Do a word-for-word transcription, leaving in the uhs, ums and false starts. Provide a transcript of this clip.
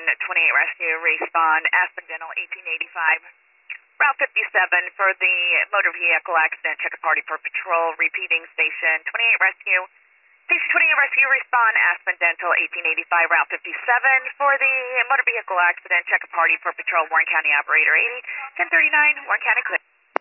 twenty-eight Rescue, respond, Aspen Dental, eighteen eighty-five. Route fifty-seven for the motor vehicle accident, check a party for patrol, repeating station twenty-eight Rescue. Station twenty-eight Rescue, respond, Aspen Dental, eighteen eighty-five, Route fifty-seven for the motor vehicle accident, check a party for patrol, Warren County Operator eighty, ten thirty-nine, Warren County Clear.